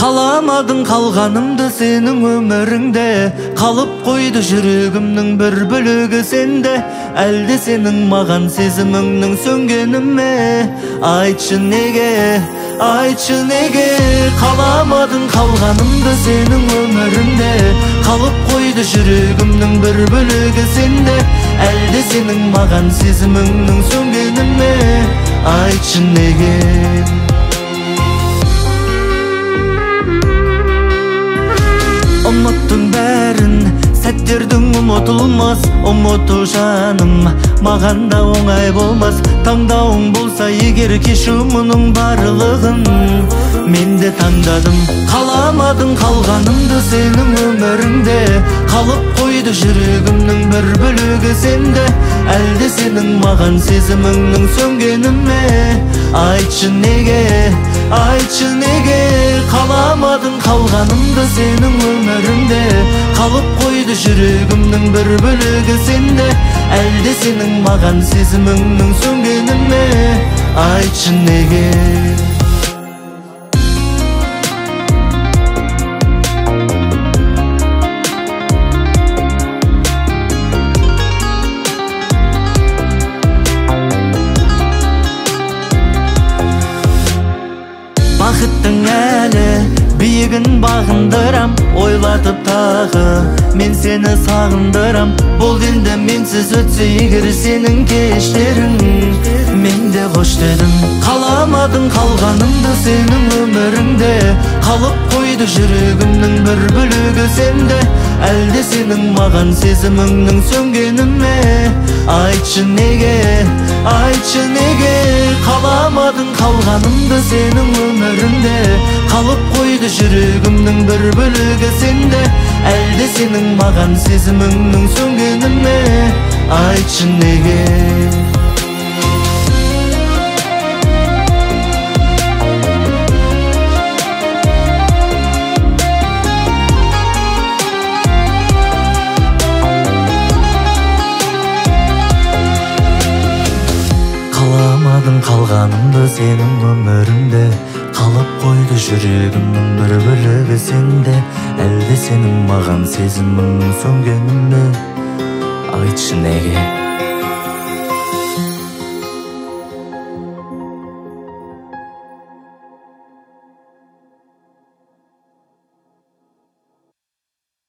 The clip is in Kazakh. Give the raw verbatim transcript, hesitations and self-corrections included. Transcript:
Каламадың калганымды сенің өміріңде, калып койду жүрөгүмнүң бір бөлүгү сенде. Әлде сенің маған сезимиңнің сөнгөнү ме? Айтчы неге, айтчы неге? Каламадың калганымды сенің өміріңде, калып койду жүрөгүмнүң бір бөлүгү сенде. Әлде сенің маған сезимиңнің сөнгөнү ме? Айтчы неге? Ұмыттың бәрін, сәттердің ұмытылмас. Ұмыту жаным, маған да оңай болмас. Таңдауың болса егер кешу мұның барлығын, мен де таңдадым. Қаламадың қалғанымды сенің өміріңде, қалып қойды жүрегімнің бір бөлігі сенде. Әлде сенің маған сезіміңнің сөнгені ме? Айтшы неге, айтшы неге? Қаламадың қалғанымды сенің өміріңде, қалып қойды жүрегімнің бір бөлігі сенде. Әлде сенің маған сезіміңнің сөнгені ме? Айтшы неге? Бақыттың әлі биігін бағындырам, ойлатып тағы мен сені сағындырам. Бұл енді менсіз өтсе егер сенің кештерің, мен де қош дедім. Қаламадың қалғанымды сенің өміріңде, қалып қойды жүрегімнің бір бөлігі сенде. Әлде сенің маған сезіміңнің сөнгені ме? Айтшы неге, айтшы неге? Қаламадың қалғанымды сенің өміріңде, қалып қойды жүрегімнің бір бөлігі сенде. Әлде сенің маған сезіміңнің сөнгені ме? Айтшы неге? Қаламадың қалғанымды сенің өміріңде, қалып қойды жүрегімнің бір бөлігі сенде. Әлде сенің маған сезіміңнің сөнгені ме? Айтшы неге?